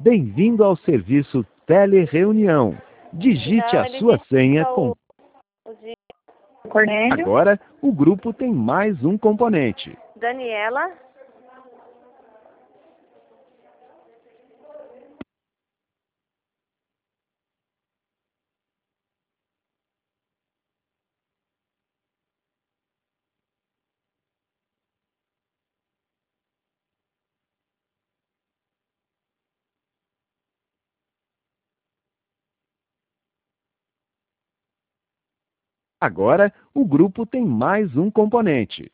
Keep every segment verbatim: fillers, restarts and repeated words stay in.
Bem-vindo ao serviço Telereunião. Digite Não, a ele sua disse senha só com... o o de Cornélio. Agora, o grupo tem mais um componente. Daniela. Agora, o grupo tem mais um componente.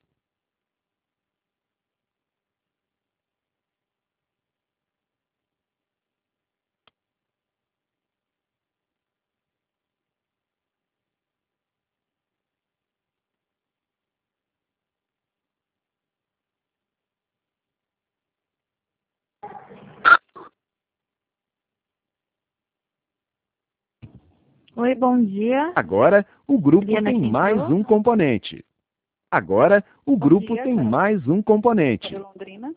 Oi, bom dia. Agora, o grupo Juliana tem mais Quinto. um componente. Agora, o Bom grupo dia, tem cara. mais um componente. De Londrina.